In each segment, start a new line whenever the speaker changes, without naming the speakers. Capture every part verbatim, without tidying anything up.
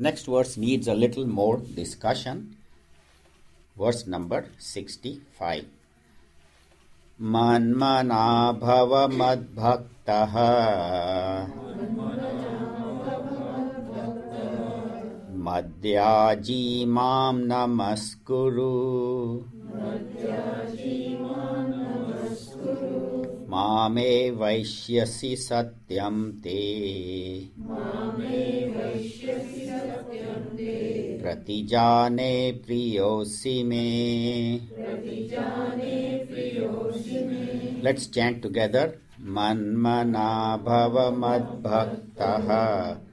Next verse needs a little more discussion. Verse number sixty-five. Manmana bhava madbhaktaha madhyaji mam namaskuru mame vaishyasi satyam te pratijane priyosi me. Let's chant together. Manmana bhava madbhaktaha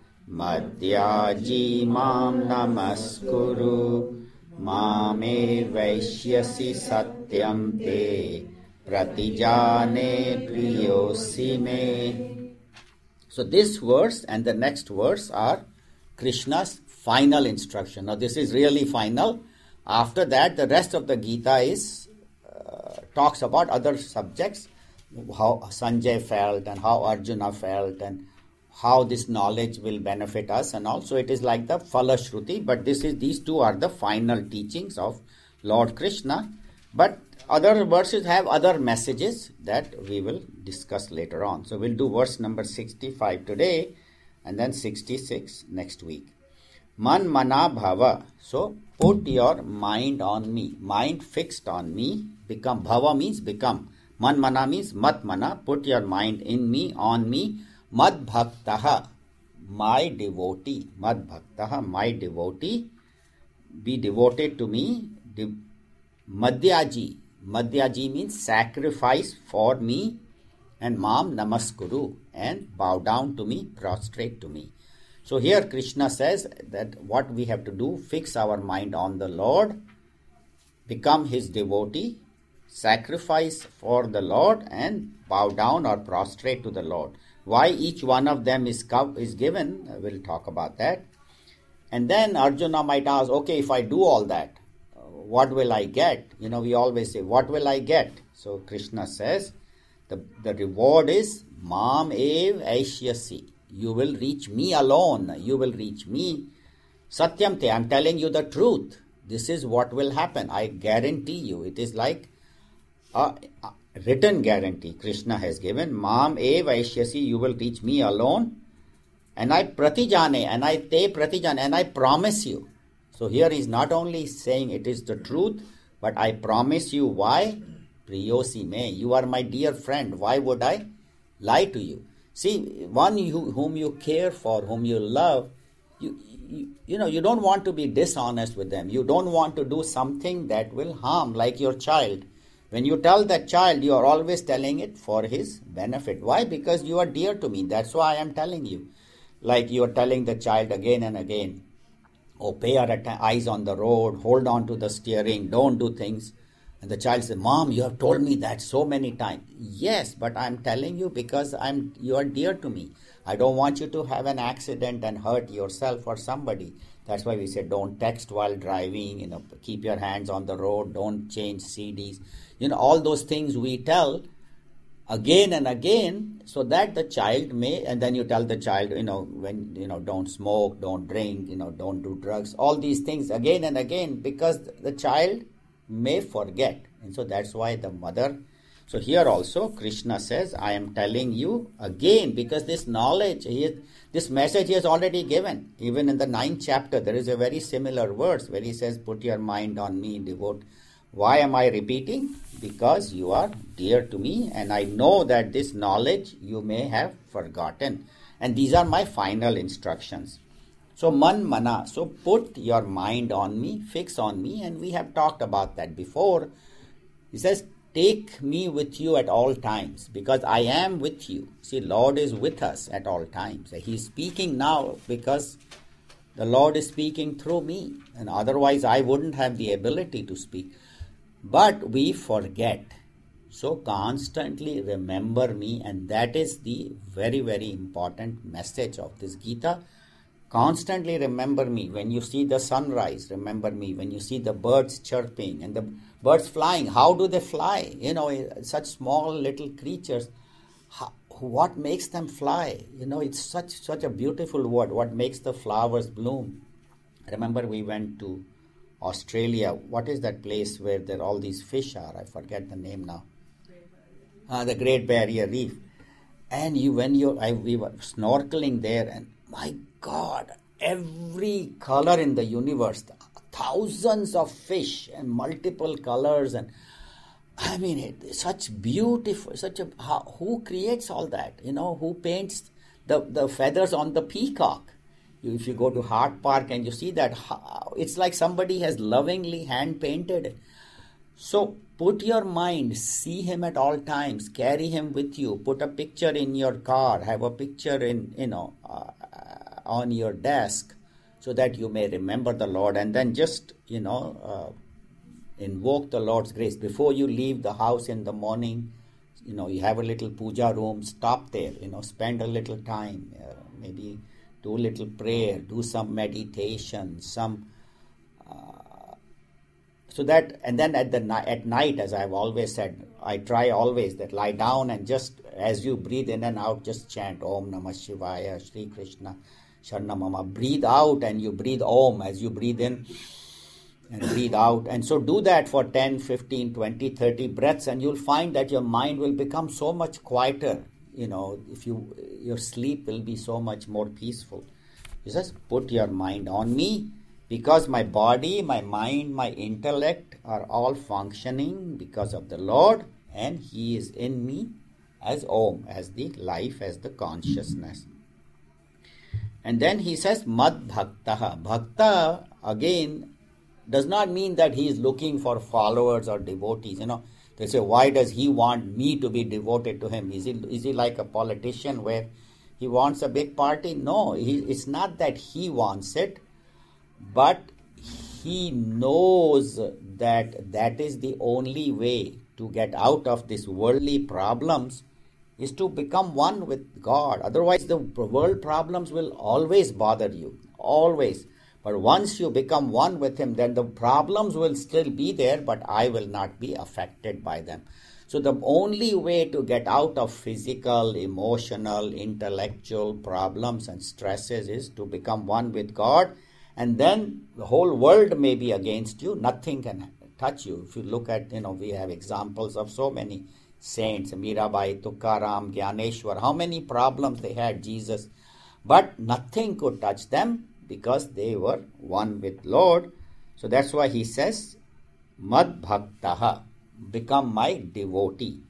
madhyaji mam namaskuru mame vaishyasi satyam te pratijane priyosi me. So this verse and the next verse are Krishna's final instruction. Now this is really final. After that, the rest of the Gita is uh, talks about other subjects, how Sanjay felt and how Arjuna felt and how this knowledge will benefit us, and also it is like the Falashruti, but this is these two are the final teachings of Lord Krishna. But other verses have other messages that we will discuss later on. So we'll do verse number sixty-five today and then sixty-six next week. Man mana bhava. So put your mind on me. Mind fixed on me. Become. Bhava means become. Man mana means mat mana. Put your mind in me, on me. Mad bhaktaha. My devotee. Mad bhaktaha. My devotee. Be devoted to me. De- Madhyaji. Madhyaji means sacrifice for me. And mam namaskuru. And bow down to me. Prostrate to me. So here Krishna says that what we have to do, fix our mind on the Lord, become his devotee, sacrifice for the Lord and bow down or prostrate to the Lord. Why each one of them is, is given, we'll talk about that. And then Arjuna might ask, okay, if I do all that, what will I get? You know, we always say, what will I get? So Krishna says, the, the reward is mam ev aishyasi. You will reach me alone. You will reach me. Satyam te, I'm telling you the truth. This is what will happen. I guarantee you. It is like a, a written guarantee Krishna has given. Mam e vaishyasi, you will reach me alone. And I pratijane, and I te pratijane, and I promise you. So here he's not only saying it is the truth, but I promise you. Why? Priyosi me. You are my dear friend. Why would I lie to you? See, one you, whom you care for, whom you love, you, you you know, you don't want to be dishonest with them. You don't want to do something that will harm, like your child. When you tell that child, you are always telling it for his benefit. Why? Because you are dear to me. That's why I am telling you. Like you are telling the child again and again, oh, pay your att- eyes on the road, hold on to the steering, don't do things. And the child says, Mom, you have told me that so many times. Yes, but I'm telling you because I'm you are dear to me. I don't want you to have an accident and hurt yourself or somebody. That's why we say don't text while driving, you know, keep your hands on the road, don't change C Ds. You know, all those things we tell again and again so that the child may, and then you tell the child, you know, when, you know, don't smoke, don't drink, you know, don't do drugs, all these things again and again because the child may forget. And so that's why the mother. So here also Krishna says, I am telling you again because this knowledge, he is, this message he has already given. Even in the ninth chapter, there is a very similar verse where he says, put your mind on me, devote. Why am I repeating? Because you are dear to me and I know that this knowledge you may have forgotten. And these are my final instructions. So man mana, so put your mind on me, fix on me, and we have talked about that before. He says, take me with you at all times because I am with you. See, Lord is with us at all times. He's speaking now because the Lord is speaking through me, and otherwise I wouldn't have the ability to speak. But we forget. So constantly remember me, and that is the very, very important message of this Gita. Constantly remember me. When you see the sunrise, remember me. When you see the birds chirping and the birds flying, how do they fly? You know, such small little creatures. How, what makes them fly? You know, it's such such a beautiful word. What makes the flowers bloom? Remember, we went to Australia. What is that place where there all these fish are? I forget the name now. Uh, the Great Barrier Reef. And you, when you, I, we were snorkeling there, and my God, every color in the universe, thousands of fish and multiple colors, and I mean, it, such beautiful, such a, how, who creates all that? You know, who paints the, the feathers on the peacock? You, if you go to Hart Park and you see that, it's like somebody has lovingly hand painted it. So put your mind, see him at all times, carry him with you, put a picture in your car, have a picture in, you know, uh, on your desk, so that you may remember the Lord, and then just, you know, uh, invoke the Lord's grace. Before you leave the house in the morning, you know, you have a little puja room, stop there, you know, spend a little time, uh, maybe do a little prayer, do some meditation, some, uh, so that, and then at the at night, as I've always said, I try always that lie down and just, as you breathe in and out, just chant Om Namah Shivaya, Shri Krishna, Sharnamama. Breathe out and you breathe Om as you breathe in and breathe out. And so do that for ten, fifteen, twenty, thirty breaths, and you'll find that your mind will become so much quieter. You know, if you, your sleep will be so much more peaceful. You just put your mind on me, because my body, my mind, my intellect are all functioning because of the Lord, and He is in me as Om, as the life, as the consciousness. And then he says, Mad Bhaktaha. Bhakta, again, does not mean that he is looking for followers or devotees. You know, they say, why does he want me to be devoted to him? Is he, is he like a politician where he wants a big party? No, he, it's not that he wants it, but he knows that that is the only way to get out of these worldly problems, is to become one with God. Otherwise, the world problems will always bother you, always. But once you become one with Him, then the problems will still be there, but I will not be affected by them. So the only way to get out of physical, emotional, intellectual problems and stresses is to become one with God. And then the whole world may be against you. Nothing can touch you. If you look at, you know, we have examples of so many saints, Mirabai, Tukaram, Gyaneshwar, how many problems they had, Jesus. But nothing could touch them because they were one with Lord. So that's why he says, Mad Bhaktaha, become my devotee.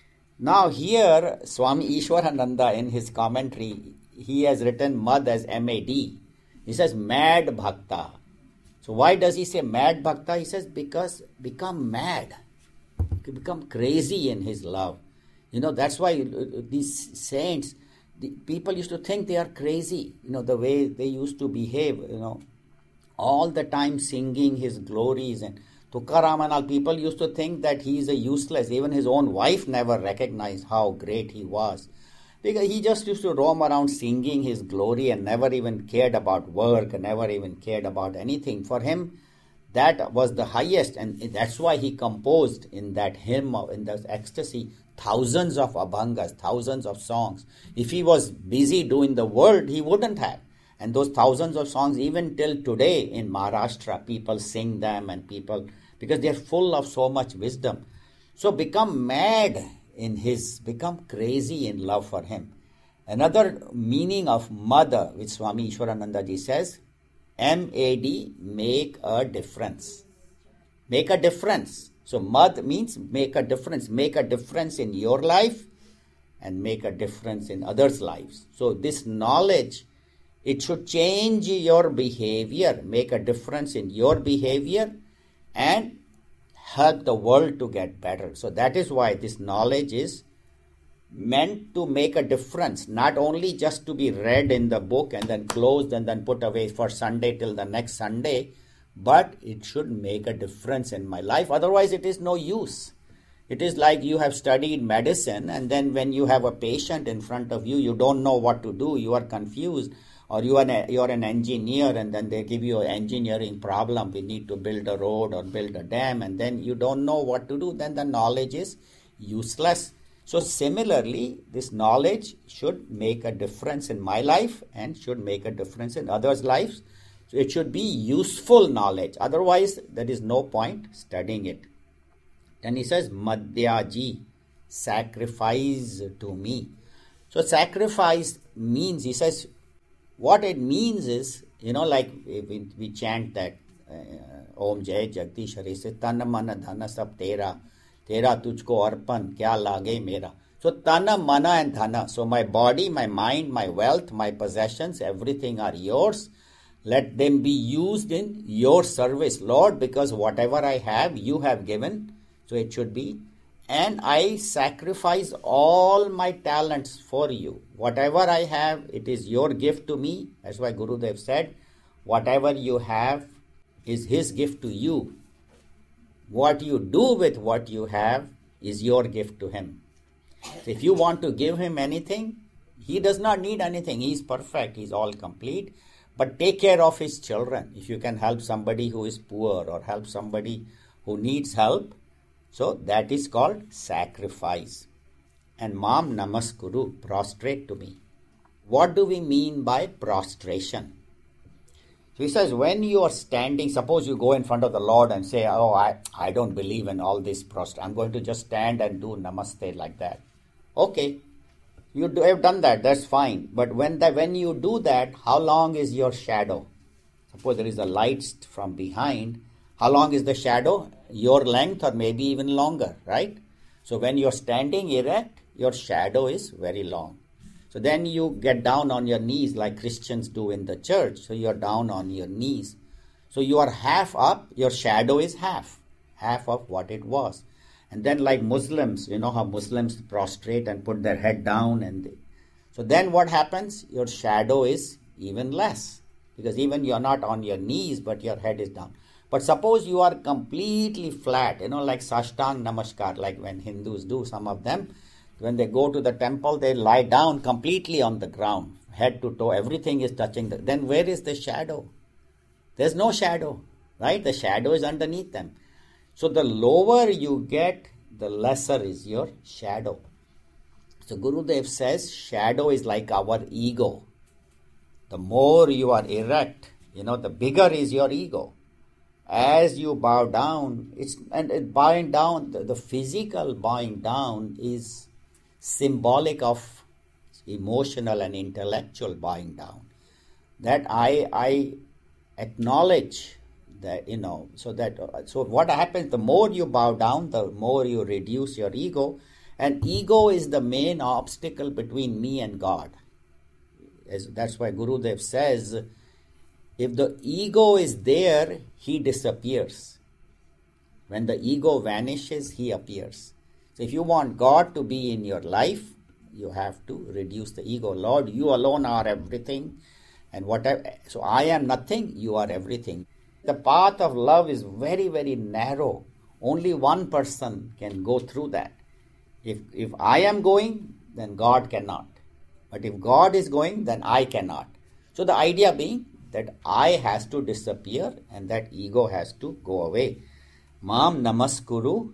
Now here, Swami Ishwarananda in his commentary, he has written Mad as M A D. He says mad bhakta. So why does he say mad bhakta? He says because become mad, become crazy in his love. You know, that's why these saints, the people used to think they are crazy, you know, the way they used to behave, you know, all the time singing his glories. And Tukaram and all, people used to think that he is a useless. Even his own wife never recognized how great he was, because he just used to roam around singing his glory and never even cared about work, never even cared about anything. For him, that was the highest, and that's why he composed in that hymn, in that ecstasy, thousands of abhangas, thousands of songs. If he was busy doing the world, he wouldn't have. And those thousands of songs, even till today in Maharashtra, people sing them, and people, because they're full of so much wisdom. So become mad in his, become crazy in love for him. Another meaning of mother, which Swami Ishwarananda ji says, M A D, make a difference. Make a difference. So mad means make a difference. Make a difference in your life and make a difference in others' lives. So this knowledge, it should change your behavior, make a difference in your behavior and help the world to get better. So that is why this knowledge is meant to make a difference, not only just to be read in the book and then closed and then put away for Sunday till the next Sunday, but it should make a difference in my life. Otherwise, it is no use. It is like you have studied medicine, and then when you have a patient in front of you, you don't know what to do, you are confused, or you are an, you are an engineer, and then they give you an engineering problem, we need to build a road or build a dam, and then you don't know what to do, then the knowledge is useless. So similarly, this knowledge should make a difference in my life and should make a difference in others' lives. So it should be useful knowledge. Otherwise, there is no point studying it. Then he says, Madhyaji, sacrifice to me. So sacrifice means, he says, what it means is, you know, like we, we chant that, uh, Om Jai Jagdish Hari se Tana Mana Dhana Sab Tera, Tera Tujhko Arpan, Kya Lage Mera. So Tana, Mana and Dhana. So my body, my mind, my wealth, my possessions, everything are yours. Let them be used in your service, Lord, because whatever I have, you have given. So it should be. And I sacrifice all my talents for you. Whatever I have, it is your gift to me. That's why Gurudev said, whatever you have is his gift to you. What you do with what you have is your gift to him. So if you want to give him anything, he does not need anything. He is perfect. He is all complete. But take care of his children. If you can help somebody who is poor or help somebody who needs help, so that is called sacrifice. And Mam Namaskuru, prostrate to me. What do we mean by prostration? So he says, when you are standing, suppose you go in front of the Lord and say, oh, I, I don't believe in all this prostration. I'm going to just stand and do namaste like that. Okay, you do, have done that, that's fine. But when, the, when you do that, how long is your shadow? Suppose there is a light from behind. How long is the shadow? Your length or maybe even longer, right? So when you're standing erect, your shadow is very long. So then you get down on your knees like Christians do in the church. So you're down on your knees. So you are half up, your shadow is half, half of what it was. And then like Muslims, you know how Muslims prostrate and put their head down. and they, So then what happens? Your shadow is even less. Because even you're not on your knees, but your head is down. But suppose you are completely flat, you know, like Sashtang Namaskar, like when Hindus do, some of them, when they go to the temple, they lie down completely on the ground, head to toe, everything is touching. The, then where is the shadow? There's no shadow, right? The shadow is underneath them. So the lower you get, the lesser is your shadow. So Gurudev says, shadow is like our ego. The more you are erect, you know, the bigger is your ego. As you bow down, it's and it bowing down, the, the physical bowing down is symbolic of emotional and intellectual bowing down. That I I acknowledge that, you know, so that so what happens, the more you bow down, the more you reduce your ego, and ego is the main obstacle between me and God. As, that's why Gurudev says, if the ego is there, he disappears. When the ego vanishes, he appears. So if you want God to be in your life, you have to reduce the ego. Lord, you alone are everything. And whatever, so I am nothing, you are everything. The path of love is very, very narrow. Only one person can go through that. If, if I am going, then God cannot. But if God is going, then I cannot. So the idea being that I has to disappear and that ego has to go away. Mam Namaskuru.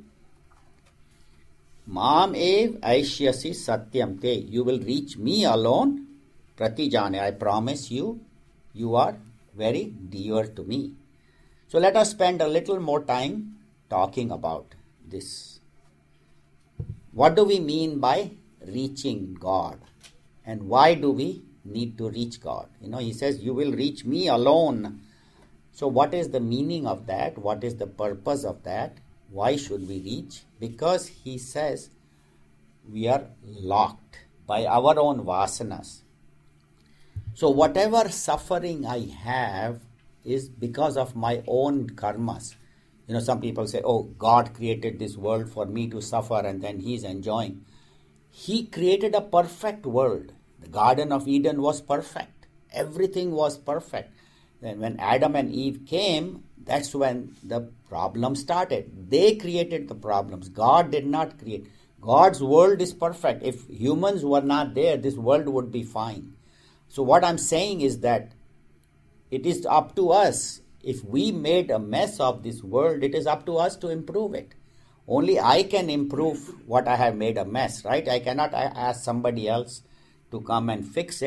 Mam ev aishyasi satyam te. You will reach me alone. Pratijane. I promise you, you are very dear to me. So let us spend a little more time talking about this. What do we mean by reaching God? And why do we need to reach God? You know, he says, you will reach me alone. So what is the meaning of that? What is the purpose of that? Why should we reach? Because he says we are locked by our own vasanas. So whatever suffering I have is because of my own karmas. You know, some people say, oh, God created this world for me to suffer and then he's enjoying. He created a perfect world. The Garden of Eden was perfect. Everything was perfect. Then when Adam and Eve came, that's when the problem started. They created the problems. God did not create. God's world is perfect. If humans were not there, this world would be fine. So what I'm saying is that it is up to us. If we made a mess of this world, it is up to us to improve it. Only I can improve what I have made a mess, right? I cannot ask somebody else to come and fix it.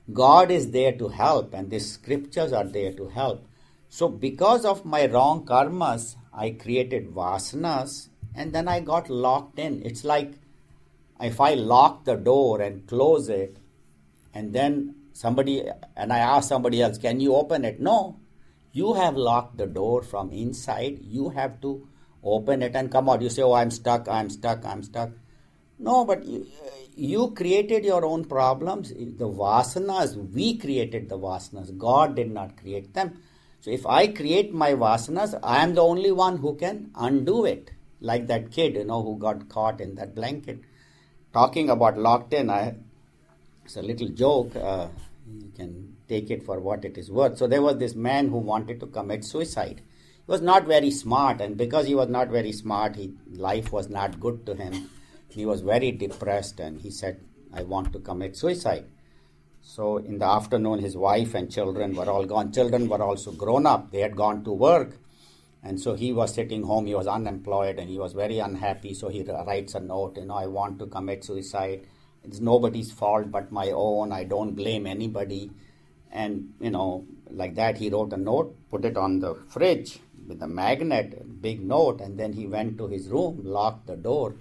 God is there to help, and the scriptures are there to help. So because of my wrong karmas, I created vasanas, and then I got locked in. It's like if I lock the door and close it, and then somebody, and I ask somebody else, can you open it? No. You have locked the door from inside. You have to open it and come out. You say, oh, I'm stuck, I'm stuck, I'm stuck. No, but you, you created your own problems. The vasanas, we created the vasanas. God did not create them. So if I create my vasanas, I am the only one who can undo it. Like that kid, you know, who got caught in that blanket. Talking about locked in, I, it's a little joke. Uh, you can take it for what it is worth. So there was this man who wanted to commit suicide. He was not very smart, and because he was not very smart, he, life was not good to him. He was very depressed, and he said, I want to commit suicide. So in the afternoon, his wife and children were all gone. Children were also grown up. They had gone to work. And so he was sitting home. He was unemployed, and he was very unhappy. So he writes a note, you know, I want to commit suicide. It's nobody's fault but my own. I don't blame anybody. And, you know, like that, he wrote a note, put it on the fridge with a magnet, big note, and then he went to his room, locked the door,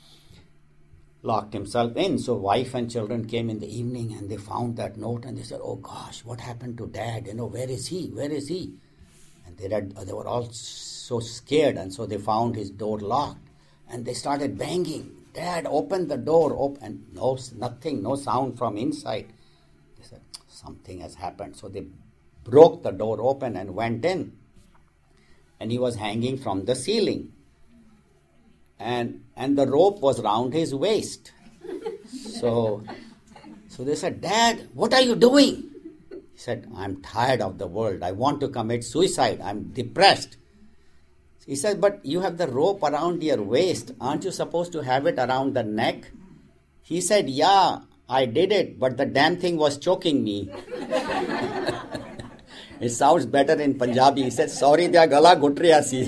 locked himself in. So wife and children came in the evening, and they found that note, and they said, oh gosh, what happened to Dad? You know, where is he? Where is he? And they, read, they were all so scared, and so they found his door locked, and they started banging. Dad, open the door. Open. And no, nothing, no sound from inside. They said, something has happened. So they broke the door open and went in. And he was hanging from the ceiling. And and the rope was round his waist. So, so they said, Dad, what are you doing? He said, I'm tired of the world. I want to commit suicide. I'm depressed. He said, but you have the rope around your waist. Aren't you supposed to have it around the neck? He said, yeah, I did it, but the damn thing was choking me. It sounds better in Punjabi. He said, sorry, dia gala ghut riya si.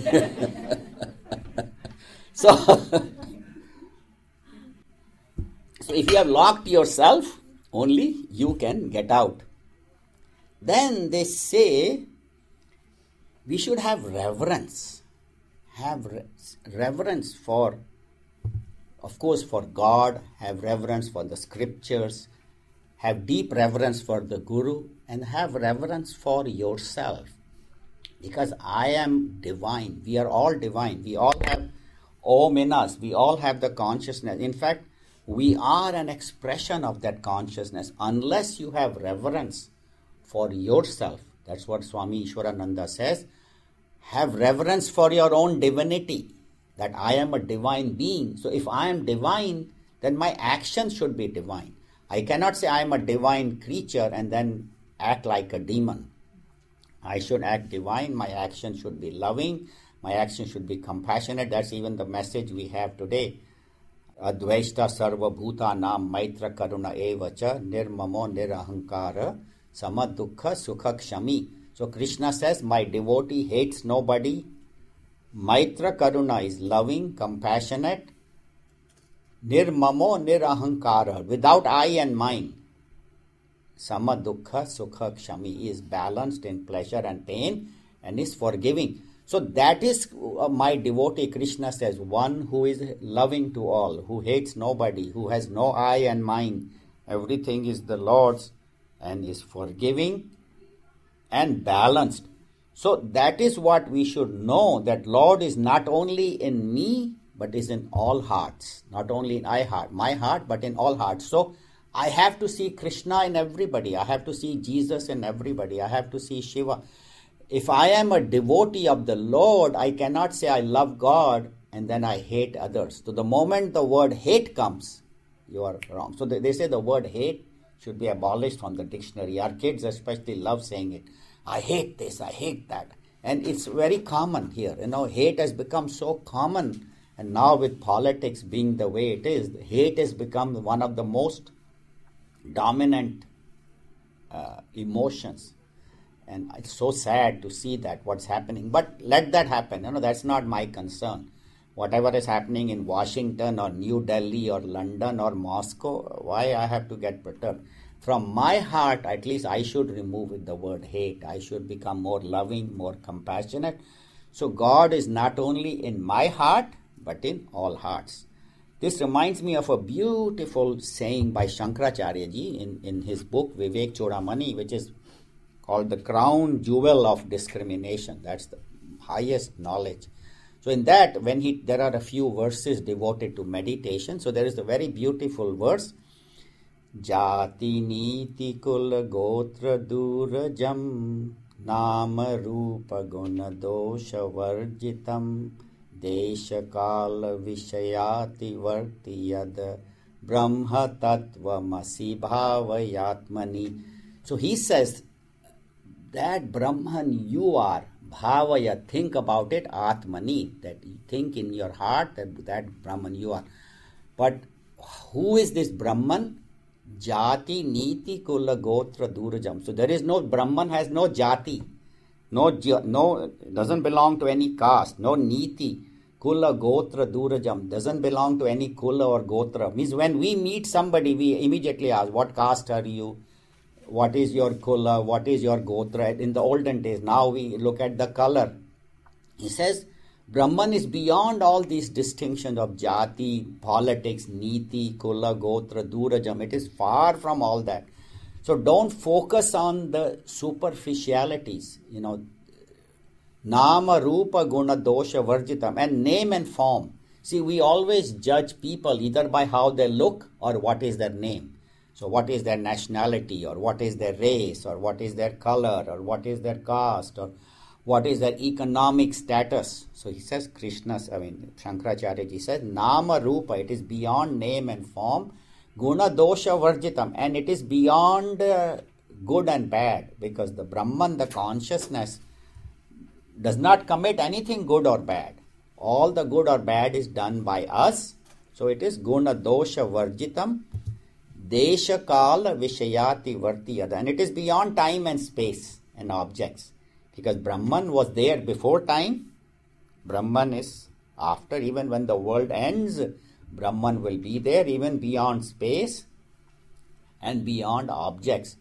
So, so if you have locked yourself, only you can get out. Then they say we should have reverence. Have re- reverence for, of course, for God, have reverence for the scriptures, have deep reverence for the Guru, and have reverence for yourself. Because I am divine. We are all divine. We all have Om in us. We all have the consciousness. In fact, we are an expression of that consciousness. Unless you have reverence for yourself, that's what Swami Ishwarananda says, have reverence for your own divinity, that I am a divine being. So if I am divine, then my actions should be divine. I cannot say I am a divine creature and then act like a demon. I should act divine. My actions should be loving. My actions should be compassionate. That's even the message we have today. Advaishta sarva bhuta nam maitra karuna evacha nirmamo nirahankara samadukha sukha kshami. So Krishna says, my devotee hates nobody. Maitra karuna is loving, compassionate. Nirmamo nirahankara, without I and mine. Samadukha sukha kshami, is balanced in pleasure and pain and is forgiving. So that is uh, my devotee, Krishna says, one who is loving to all, who hates nobody, who has no I and mine. Everything is the Lord's, and is forgiving and balanced. So that is what we should know, that Lord is not only in me, but is in all hearts. Not only in I heart, my heart, but in all hearts. So I have to see Krishna in everybody. I have to see Jesus in everybody. I have to see Shiva. If I am a devotee of the Lord, I cannot say I love God and then I hate others. So the moment the word hate comes, you are wrong. So they say the word hate should be abolished from the dictionary. Our kids especially love saying it. I hate this, I hate that. And it's very common here. You know, hate has become so common. And now with politics being the way it is, hate has become one of the most dominant uh, emotions. And it's so sad to see that, what's happening. But let that happen. You know, that's not my concern. Whatever is happening in Washington or New Delhi or London or Moscow, why I have to get perturbed? from my heart, at least I should remove the word hate. I should become more loving, more compassionate. So God is not only in my heart, but in all hearts. This reminds me of a beautiful saying by Shankaracharya ji in, in his book Vivek Chudamani, which is called the crown jewel of discrimination. That's the highest knowledge. So in that, when he there are a few verses devoted to meditation. So there is a very beautiful verse. Jati niti kul gotra durajam nama rupa guna dosha varjitam desha kala vishayati varti yad brahma tattva masi bhavayatmani. So he says that Brahman you are, bhavaya, think about it, atmani, that you think in your heart that that Brahman you are. But who is this Brahman? Jati niti kula gotra durajam. So there is no, Brahman has no jati, no, no, doesn't belong to any caste, no niti, kula gotra durajam, doesn't belong to any kula or gotra. Means when we meet somebody, we immediately ask, what caste are you? What is your kula? What is your gotra? In the olden days, now we look at the color. He says, Brahman is beyond all these distinctions of jati, politics, niti, kula, gotra, durajam. It is far from all that. So don't focus on the superficialities, you know, nama, rupa, guna, dosha, varjitam, and name and form. See, we always judge people either by how they look or what is their name. So what is their nationality, or what is their race, or what is their color, or what is their caste, or what is their economic status. So he says, Krishna's, I mean, Shankaracharya ji says, Nama Rupa, it is beyond name and form, Guna Dosha Varjitam, and it is beyond uh, good and bad, because the Brahman, the consciousness, does not commit anything good or bad. All the good or bad is done by us. So it is Guna Dosha Varjitam, Desha Kala Vishayati Vartiyada, and it is beyond time and space and objects. Because Brahman was there before time, Brahman is after. Even when the world ends, Brahman will be there, even beyond space and beyond objects.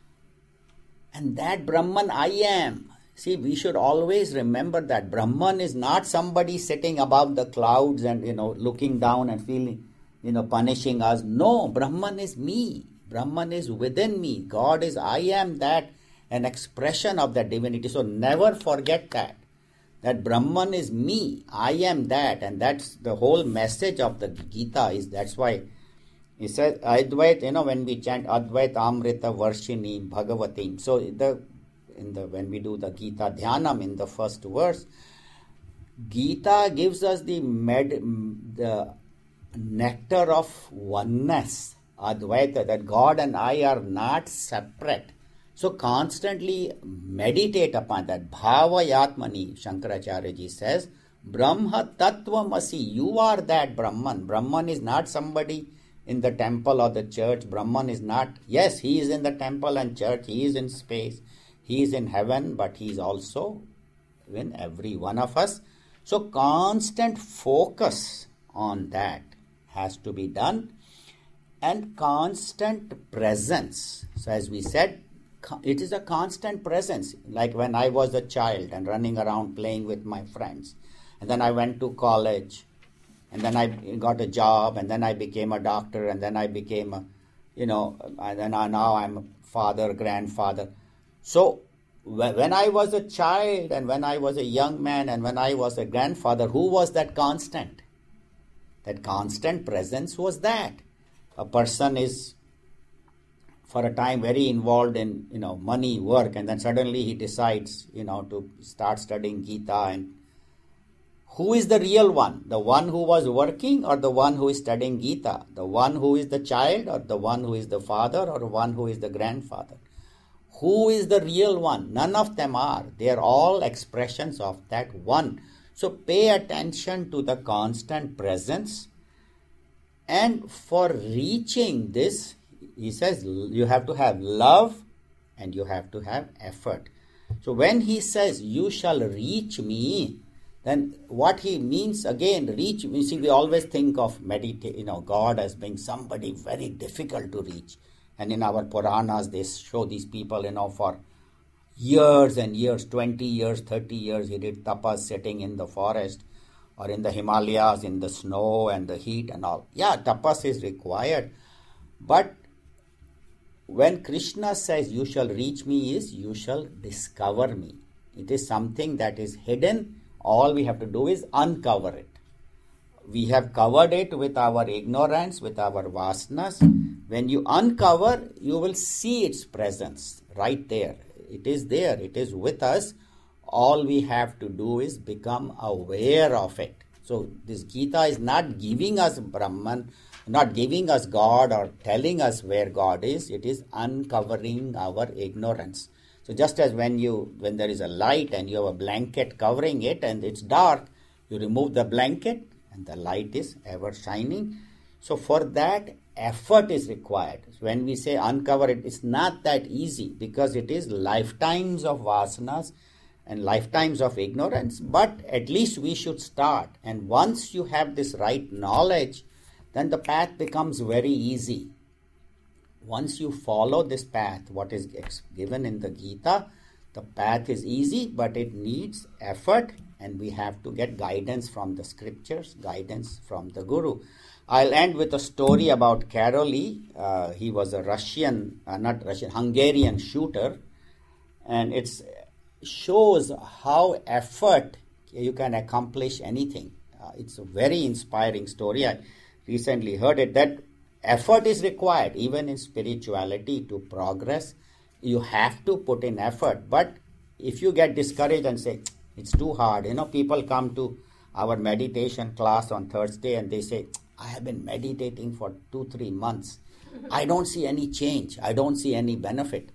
And that Brahman I am. See, we should always remember that Brahman is not somebody sitting above the clouds and, you know, looking down and feeling, you know, punishing us. No, Brahman is me. Brahman is within me. God is, I am that, an expression of that divinity. So never forget that. That Brahman is me. I am that. And that's the whole message of the Gita. Is That's why he says, Advait, you know, when we chant Advait Amrita Varshini Bhagavatim. So the in the when we do the Gita Dhyanam in the first verse, Gita gives us the med, the nectar of oneness, Advaita, that God and I are not separate. So constantly meditate upon that. Bhavayatmani, Shankaracharya ji says, Brahma Tattvamasi, you are that Brahman. Brahman is not somebody in the temple or the church. Brahman is not, yes, he is in the temple and church, he is in space, he is in heaven, but he is also in every one of us. So constant focus on that has to be done, and constant presence. So as we said, it is a constant presence. Like when I was a child and running around playing with my friends, and then I went to college, and then I got a job, and then I became a doctor, and then I became a, you know, and then I, now I'm a father, grandfather. So when I was a child, and when I was a young man, and when I was a grandfather, who was that constant? That constant presence was that. A person is for a time very involved in, you know, money, work, and then suddenly he decides, you know, to start studying Gita. And who is the real one? The one who was working, or the one who is studying Gita? The one who is the child, or the one who is the father, or the one who is the grandfather? Who is the real one? None of them are. They are all expressions of that one. So pay attention to the constant presence. And for reaching this, he says, you have to have love and you have to have effort. So when he says, you shall reach me, then what he means, again, reach, you see, we always think of meditate, you know, God as being somebody very difficult to reach. And in our Puranas, they show these people, you know, for years and years, twenty years, thirty years, he did tapas sitting in the forest or in the Himalayas, in the snow and the heat and all. Yeah, tapas is required. But when Krishna says, you shall reach me, is you shall discover me. It is something that is hidden. All we have to do is uncover it. We have covered it with our ignorance, with our vasanas. When you uncover, you will see its presence right there. It is there. It is with us. All we have to do is become aware of it. So this Gita is not giving us Brahman, not giving us God or telling us where God is. It is uncovering our ignorance. So just as when you when there is a light and you have a blanket covering it and it's dark, you remove the blanket and the light is ever shining. So for that, effort is required. When we say uncover it, it's not that easy because it is lifetimes of vasanas and lifetimes of ignorance. But at least we should start. And once you have this right knowledge, then the path becomes very easy. Once you follow this path, what is given in the Gita, the path is easy, but it needs effort, and we have to get guidance from the scriptures, guidance from the Guru. I'll end with a story about Karoly. Uh, he was a Russian, uh, not Russian, Hungarian shooter, and it shows how effort you can accomplish anything. Uh, it's a very inspiring story. I recently heard it, that effort is required even in spirituality to progress. You have to put in effort. But if you get discouraged and say, it's too hard, you know, people come to our meditation class on Thursday and they say, I have been meditating for two, three months. I don't see any change. I don't see any benefit.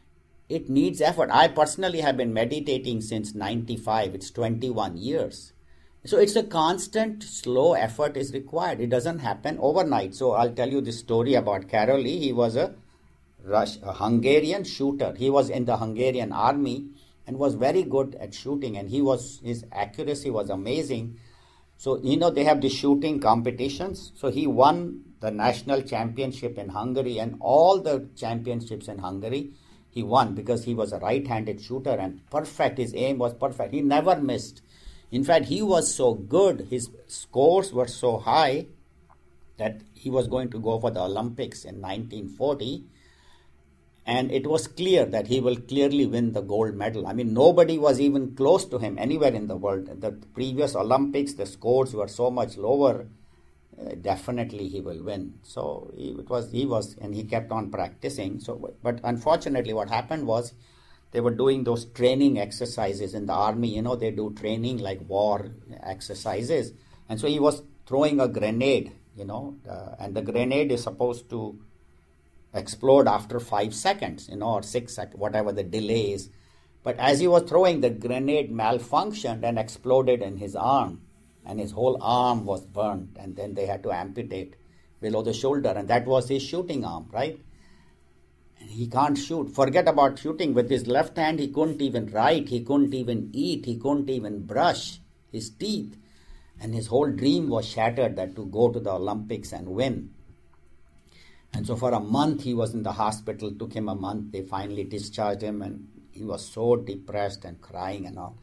It needs effort. I personally have been meditating since ninety-five. It's twenty-one years. So it's a constant, slow effort is required. It doesn't happen overnight. So I'll tell you this story about Karoly. He was a, Rush, a Hungarian shooter. He was in the Hungarian army and was very good at shooting. And he was his accuracy was amazing. So, you know, they have the shooting competitions. So he won the national championship in Hungary and all the championships in Hungary. He won because he was a right-handed shooter and perfect. His aim was perfect. He never missed. In fact, he was so good, his scores were so high that he was going to go for the Olympics in nineteen forty. And it was clear that he will clearly win the gold medal. I mean, nobody was even close to him anywhere in the world. The previous Olympics, the scores were so much lower. Uh, definitely he will win. So he, it was, he was, and he kept on practicing. So, but unfortunately what happened was, they were doing those training exercises in the army. You know, they do training like war exercises. And so he was throwing a grenade, you know, uh, and the grenade is supposed to explode after five seconds, you know, or six seconds, whatever the delay is. But as he was throwing, the grenade malfunctioned and exploded in his arm. And his whole arm was burnt. And then they had to amputate below the shoulder. And that was his shooting arm, right? He can't shoot. Forget about shooting. With his left hand, he couldn't even write. He couldn't even eat. He couldn't even brush his teeth. And his whole dream was shattered, that to go to the Olympics and win. And so for a month, he was in the hospital. It took him a month. They finally discharged him. And he was so depressed and crying and all.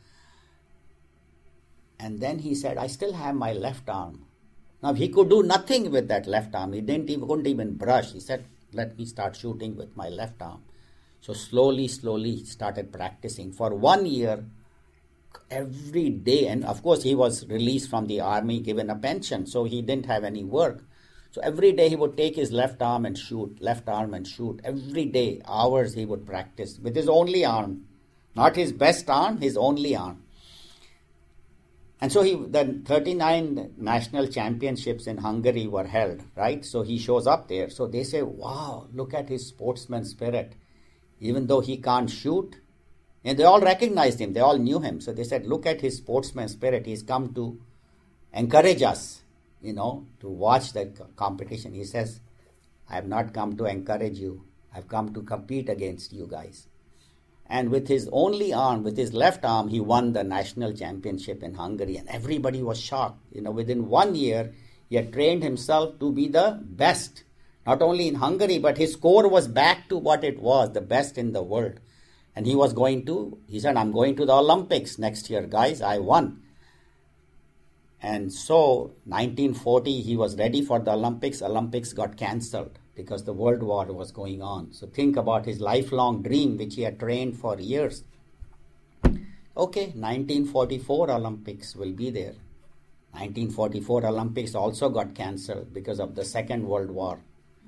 And then he said, I still have my left arm. Now, he could do nothing with that left arm. He didn't even, couldn't even brush. He said, let me start shooting with my left arm. So slowly, slowly he started practicing. For one year, every day, and of course he was released from the army, given a pension, so he didn't have any work. So every day he would take his left arm and shoot, left arm and shoot. Every day, hours he would practice with his only arm. Not his best arm, his only arm. And so he, the thirty-nine national championships in Hungary were held, right? So he shows up there. So they say, wow, look at his sportsman spirit. Even though he can't shoot. And they all recognized him. They all knew him. So they said, look at his sportsman spirit. He's come to encourage us, you know, to watch the competition. He says, I have not come to encourage you. I've come to compete against you guys. And with his only arm, with his left arm, he won the national championship in Hungary. And everybody was shocked. You know, within one year, he had trained himself to be the best, Not only in Hungary, but his score was back to what it was, the best in the world. And he was going to, he said, I'm going to the Olympics next year, guys. I won. And so, nineteen forty, he was ready for the Olympics. Olympics got cancelled because the World War was going on. So think about his lifelong dream, which he had trained for years. Okay, nineteen forty-four Olympics will be there. nineteen forty-four Olympics also got cancelled because of the Second World War.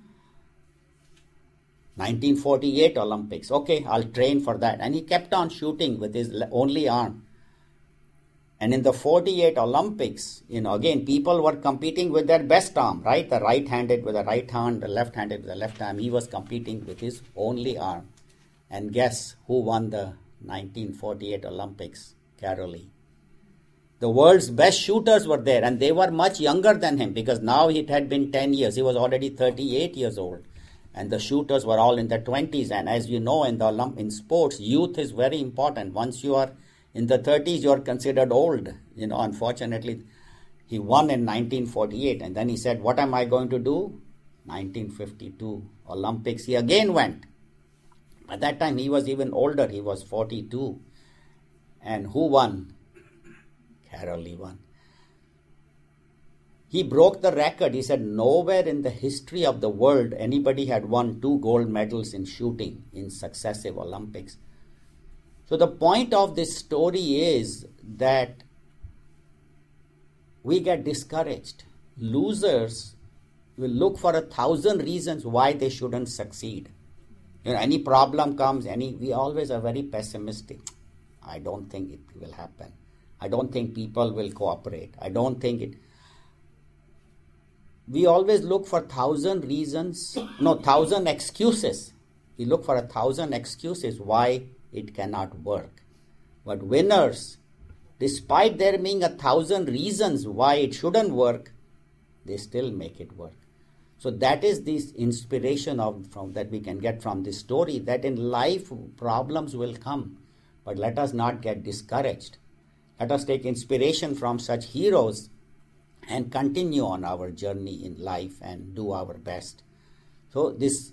nineteen forty-eight Olympics. Okay, I'll train for that. And he kept on shooting with his only arm. And in the forty-eight Olympics, you know, again, people were competing with their best arm, right? The right-handed with the right hand, the left-handed with the left arm. He was competing with his only arm. And guess who won the nineteen forty-eight Olympics? Carol Lee. The world's best shooters were there, and they were much younger than him because now it had been ten years. He was already thirty-eight years old. And the shooters were all in their twenties. And as you know, in the Olymp- in sports, youth is very important. Once you are in the thirties, you are considered old. You know, unfortunately, he won in nineteen forty-eight. And then he said, what am I going to do? nineteen fifty-two Olympics. He again went. At that time, he was even older. He was forty-two. And who won? Carol Lee won. He broke the record. He said nowhere in the history of the world anybody had won two gold medals in shooting in successive Olympics. So the point of this story is that we get discouraged. Losers will look for a thousand reasons why they shouldn't succeed. You know, any problem comes, any we always are very pessimistic. I don't think it will happen. I don't think people will cooperate. I don't think it. We always look for thousand reasons, no, thousand excuses. We look for a thousand excuses why it cannot work. But winners, despite there being a thousand reasons why it shouldn't work, they still make it work. So that is this inspiration of from that we can get from this story, that in life problems will come, but let us not get discouraged. Let us take inspiration from such heroes and continue on our journey in life and do our best. So this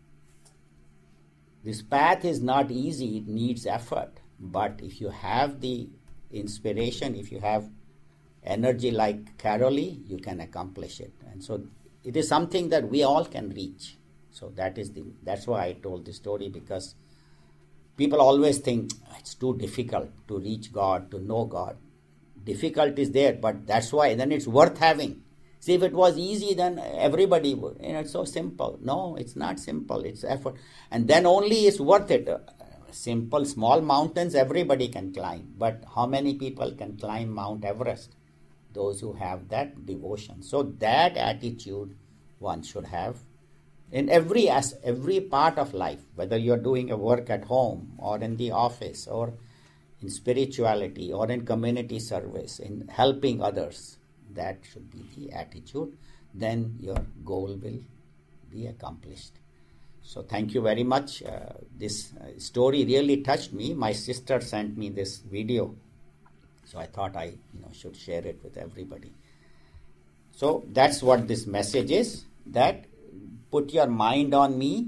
this path is not easy, it needs effort. But if you have the inspiration, if you have energy like Carol Lee, you can accomplish it. And so it is something that we all can reach. So that is the that's why I told the story, because people always think it's too difficult to reach God, to know God. Difficult is there, but that's why then it's worth having. See, if it was easy, then everybody would. You know, it's so simple. No, it's not simple. It's effort. And then only it's worth it. Simple, small mountains, everybody can climb. But how many people can climb Mount Everest? Those who have that devotion. So that attitude one should have in every as every part of life, whether you're doing a work at home or in the office or in spirituality or in community service, in helping others. That should be the attitude. Then your goal will be accomplished. So thank you very much. Uh, this uh, story really touched me. My sister sent me this video, so I thought I you know should share it with everybody. So that's what this message is, that put your mind on me,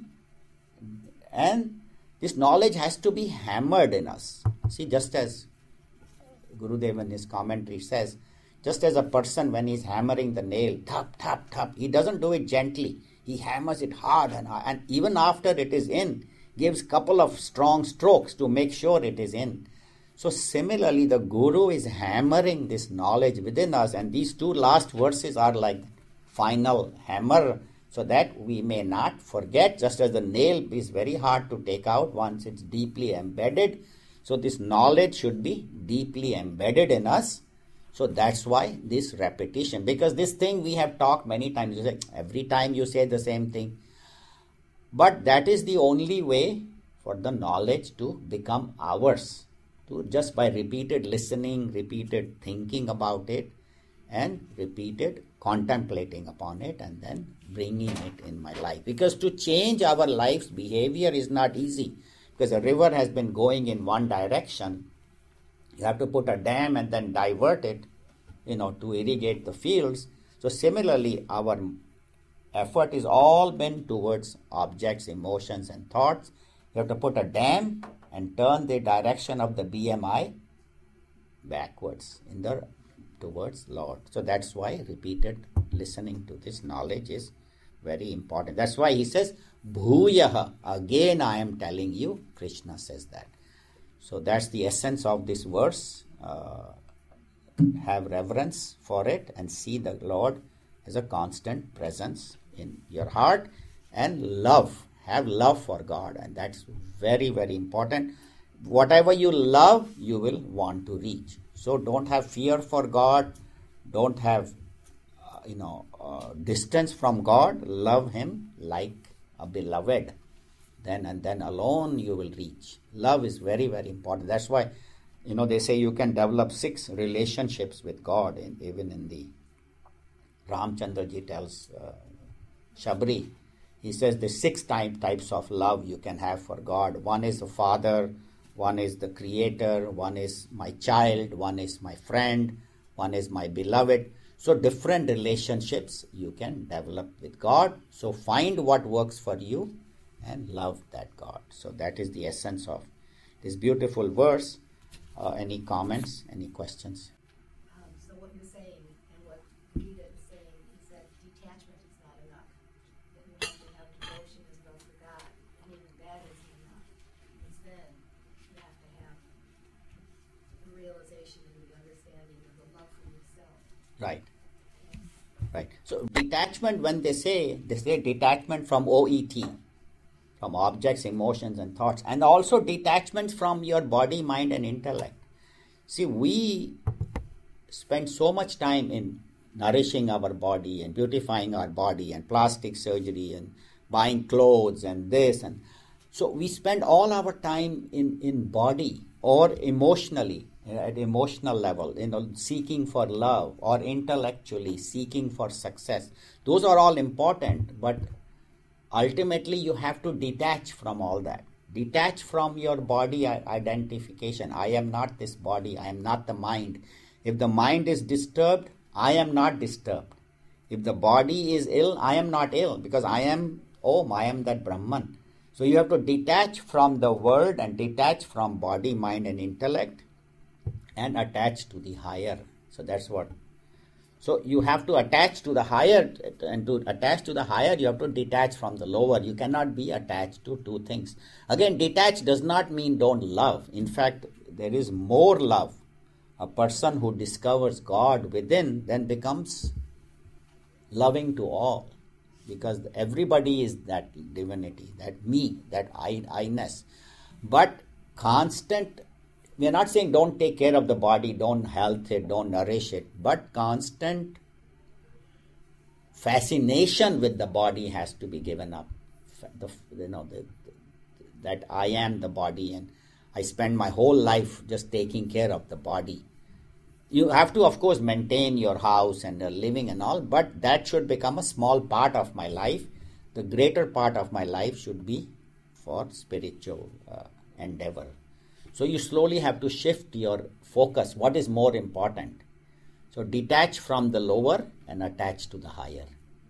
and this knowledge has to be hammered in us. See, just as Gurudev in his commentary says, just as a person when he's hammering the nail, tap, tap, tap, he doesn't do it gently. He hammers it hard, and, and even after it is in, gives couple of strong strokes to make sure it is in. So similarly, the Guru is hammering this knowledge within us, and these two last verses are like final hammer, so that we may not forget, just as the nail is very hard to take out once it's deeply embedded. So this knowledge should be deeply embedded in us. So that's why this repetition, because this thing we have talked many times. You say, every time you say the same thing. But that is the only way for the knowledge to become ours. To just by repeated listening, repeated thinking about it, and repeated contemplating upon it, and then bringing it in my life. Because to change our life's behavior is not easy. Because a river has been going in one direction. You have to put a dam and then divert it, you know, to irrigate the fields. So similarly, our effort is all been towards objects, emotions and thoughts. You have to put a dam and turn the direction of the B M I backwards in the towards Lord. So that's why repeated listening to this knowledge is very important. That's why he says, Bhuyaha. Again I am telling you, Krishna says that. So that's the essence of this verse. Uh, have reverence for it and see the Lord as a constant presence in your heart, and love. Have love for God, and that's very, very important. Whatever you love, you will want to reach. So don't have fear for God. Don't have, uh, you know, uh, distance from God. Love Him like a beloved. Then and then alone you will reach. Love is very, very important. That's why, you know, they say you can develop six relationships with God. In, even in the Ramchandra ji tells uh, Shabri, he says the six type, types of love you can have for God. One is the Father, one is the Creator, one is my child, one is my friend, one is my beloved. So different relationships you can develop with God. So find what works for you and love that God. So that is the essence of this beautiful verse. Uh, any comments, any questions?
Um, so what you're saying and what Gita is saying is that detachment is not enough. That you have to have devotion as well to God, and even that isn't enough. Because then you have to have the realization and the understanding of the love for yourself.
Right. Right. So detachment, when they say, they say detachment from O E T, from objects, emotions and thoughts, and also detachment from your body, mind and intellect. See, we spend so much time in nourishing our body and beautifying our body and plastic surgery and buying clothes and this, and so we spend all our time in, in body or emotionally, at emotional level, you know, seeking for love, or intellectually seeking for success. Those are all important, but ultimately you have to detach from all that. Detach from your body identification. I am not this body, I am not the mind. If the mind is disturbed, I am not disturbed. If the body is ill, I am not ill, because I am Om, I am that Brahman. So you have to detach from the world and detach from body, mind and intellect and attach to the higher. So that's what. So you have to attach to the higher, and to attach to the higher you have to detach from the lower. You cannot be attached to two things. Again, detach does not mean don't love. In fact, there is more love. A person who discovers God within then becomes loving to all, because everybody is that divinity, that me, that I, I-ness. But constant, we are not saying don't take care of the body, don't health it, don't nourish it, but constant fascination with the body has to be given up. The, you know, the, the, that I am the body and I spend my whole life just taking care of the body. You have to, of course, maintain your house and your living and all, but that should become a small part of my life. The greater part of my life should be for spiritual uh, endeavor. So you slowly have to shift your focus. What is more important? So detach from the lower and attach to the higher.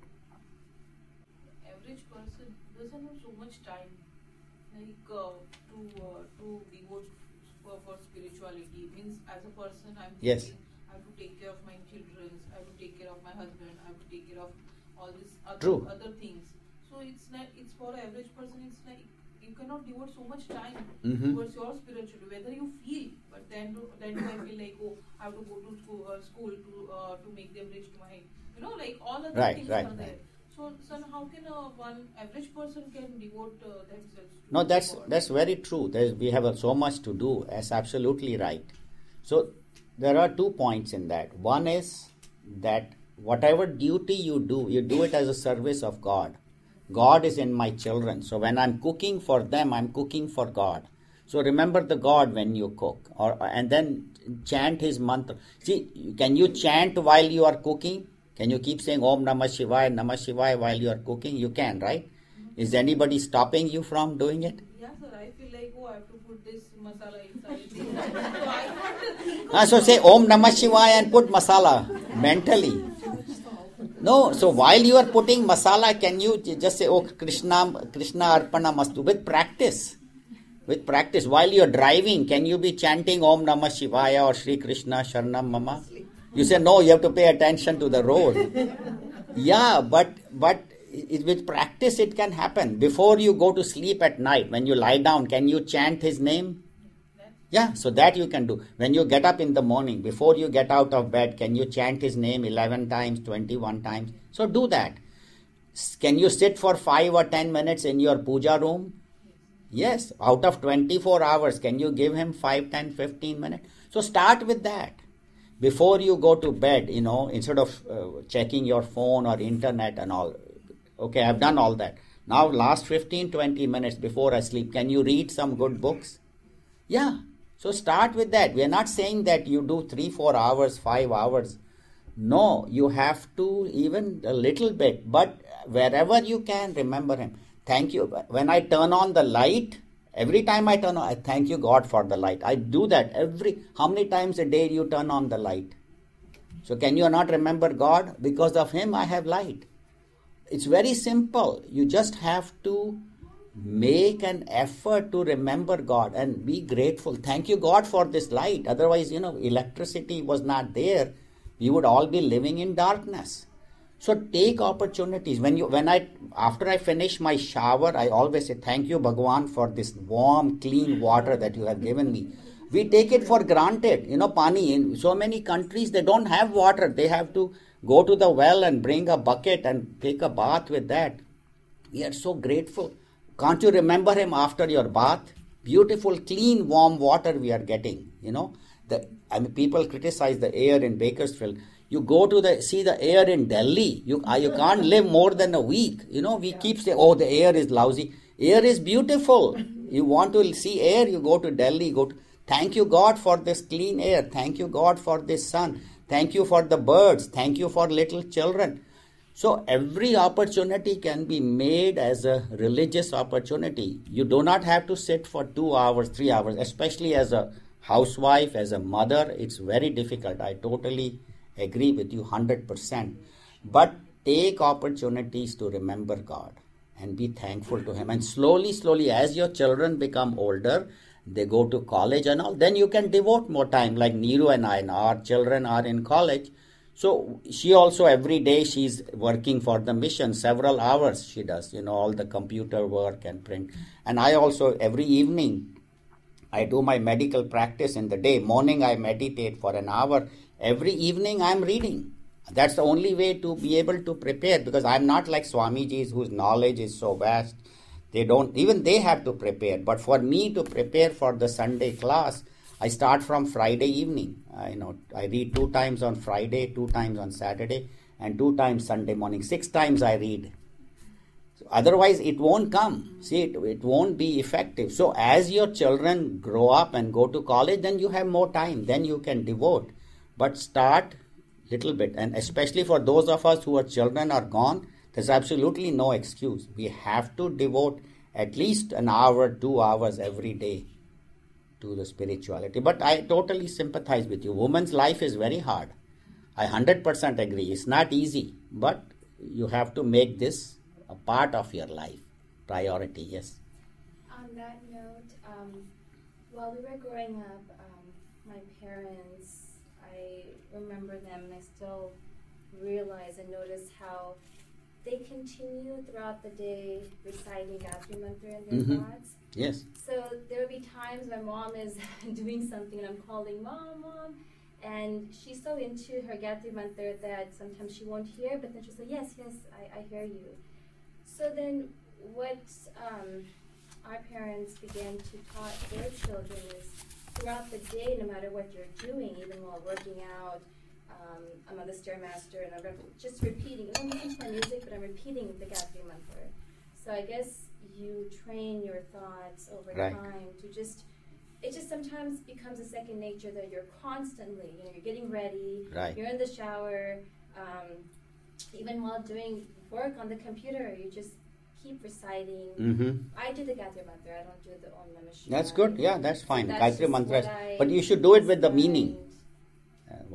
Average person doesn't have so much time, like uh, to uh, to devote for, for spirituality. Means as a person, I'm thinking
Yes.
I have to take care of my children, I have to take care of my husband, I have to take care of all these other
True.
other things. So it's not. It's for an average person. It's like you cannot devote so much time
Mm-hmm.
towards your spirituality, whether you feel, but then do, then do I feel like, oh, I have to go to school, uh, school to uh, to make them reach to my, you know, like all other
Right,
things
right,
are there.
right.
So, son, how can a one average person can devote uh, themselves to
No, that's
God?
that's very true. There's, we have uh, so much to do. That's absolutely right. So there are two points in that. One is that whatever duty you do, you do it as a service of God. God is in my children. So when I'm cooking for them, I'm cooking for God. So remember the God when you cook, or and then chant His mantra. See, can you chant while you are cooking? Can you keep saying Om Namah Shivaya, Namah Shivaya while you are cooking? You can, right? Is anybody stopping you from doing it?
Yeah, sir. I feel like, oh, I have to put this masala inside. This. So I want to think.
Ah, so say Om Namah Shivaya and put masala mentally. No, so while you are putting masala, can you j- just say, oh, Krishna, Krishna Arpana Mastu, with practice. With practice. While you are driving, can you be chanting Om Namah Shivaya or Shri Krishna Sharanam Mama? You say, no, you have to pay attention to the road. Yeah, but but it, with practice it can happen. Before you go to sleep at night, when you lie down, can you chant his name? Yeah, so that you can do. When you get up in the morning, before you get out of bed, can you chant his name eleven times, twenty-one times? So do that. S- Can you sit for five or ten minutes in your puja room? Yes, out of twenty-four hours, can you give him five, ten, fifteen minutes? So start with that. Before you go to bed, you know, instead of uh, checking your phone or internet and all. Okay, I've done all that. Now, last fifteen, twenty minutes before I sleep, can you read some good books? Yeah. So start with that. We are not saying that you do three, four hours, five hours. No, you have to even a little bit. But wherever you can, remember him. Thank you. When I turn on the light, every time I turn on, I thank you God for the light. I do that every, how many times a day you turn on the light? So can you not remember God? Because of him I have light. It's very simple. You just have to make an effort to remember God and be grateful. Thank you God for this light. Otherwise, you know, electricity was not there. We would all be living in darkness. So take opportunities. When you, when I, after I finish my shower, I always say, thank you Bhagwan for this warm, clean water that you have given me. We take it for granted. You know, Pani, in so many countries, they don't have water. They have to go to the well and bring a bucket and take a bath with that. We are so grateful. Can't you remember him after your bath? Beautiful, clean, warm water we are getting. You know, the I mean, people criticize the air in Bakersfield. You go to the see the air in Delhi. You uh, you can't live more than a week. You know, we keep saying, oh, the air is lousy. Air is beautiful. You want to see air, you go to Delhi. Go to, thank you God for this clean air. Thank you God for this sun. Thank you for the birds. Thank you for little children. So every opportunity can be made as a religious opportunity. You do not have to sit for two hours, three hours, especially as a housewife, as a mother. It's very difficult. I totally agree with you one hundred percent. But take opportunities to remember God and be thankful to him. And slowly, slowly, as your children become older, they go to college and all, then you can devote more time. Like Neeru and I, our children are in college. So she also every day she's working for the mission, several hours she does, you know, all the computer work and print. And I also every evening I do my medical practice in the day. Morning I meditate for an hour. Every evening I'm reading. That's the only way to be able to prepare, because I'm not like Swamiji's whose knowledge is so vast. They don't, even they have to prepare. But for me to prepare for the Sunday class, I start from Friday evening. I, you know, I read two times on Friday, two times on Saturday, and two times Sunday morning. Six times I read. So otherwise, it won't come. See, it, it won't be effective. So as your children grow up and go to college, then you have more time. Then you can devote. But start little bit. And especially for those of us who are children are gone, there's absolutely no excuse. We have to devote at least an hour, two hours every day to the spirituality. But I totally sympathize with you. Woman's life is very hard. I one hundred percent agree. It's not easy, but you have to make this a part of your life. Priority, yes.
On that note, um, while we were growing up, um, my parents, I remember them, and I still realize and notice how they continue throughout the day reciting Gayatri Mantra in their
Mhm.
thoughts.
Yes.
So there will be times my mom is doing something and I'm calling, Mom, Mom, and she's so into her Gayatri Mantra that sometimes she won't hear, but then she'll say, yes, yes, I, I hear you. So then what um, our parents began to taught their children is throughout the day, no matter what you're doing, even while working out, um, I'm on the Stairmaster and I'm rep- just repeating, I'm listening to my music, but I'm repeating the Gayatri Mantra. So I guess you train your thoughts over
Right.
time to just, it just sometimes becomes a second nature that you're constantly, you know, you're getting ready,
Right.
you're in the shower, um, even while doing work on the computer, you just keep reciting.
Mm-hmm.
I do the Gayatri Mantra, I don't do the Om Namah Shivaya.
That's good. Yeah, that's fine.
So that's
Gayatri
just
Mantra.
what I
But you should do it with the
find.
meaning. Uh,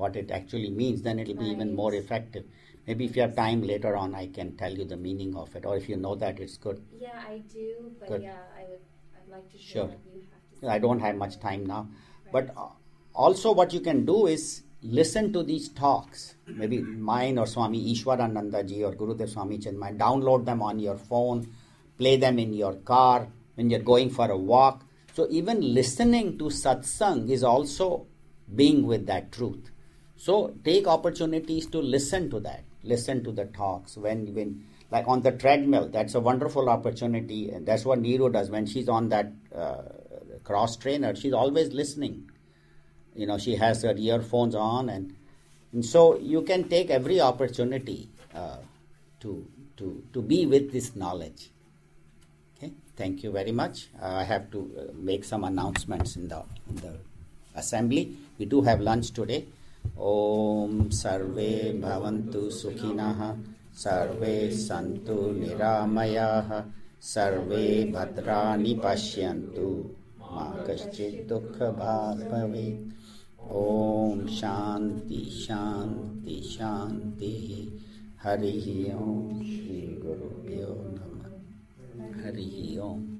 what it actually means, then it'll be even
Right.
more effective. Maybe if you have time later on, I can tell you the meaning of it, or if you know that, it's good.
Yeah, I do, but
Good.
yeah, I would. I'd like to
Sure.
share what you have to say.
I don't have much time now.
Right.
But uh, also what you can do is listen to these talks, maybe mine or Swami Ishwarananda ji or Gurudev Swami Chinmay. Download them on your phone, play them in your car when you're going for a walk. So even listening to satsang is also being with that truth. So take opportunities to listen to that, listen to the talks. When, when like on the treadmill, that's a wonderful opportunity. And that's what Neeru does when she's on that uh, cross trainer. She's always listening. You know, she has her earphones on, and, and so you can take every opportunity uh, to to to be with this knowledge. Okay, thank you very much. Uh, I have to uh, make some announcements in the in the assembly. We do have lunch today. Om Sarve Bhavantu Sukhinah, Sarve Santu Niramayah, Sarve Bhadrani Pashyantu, Ma Kaschid Dukha Bhag Bhavet. Om Shanti Shanti Shanti. Harihi Om Shri Guru Pyo Namah. Harihi Om.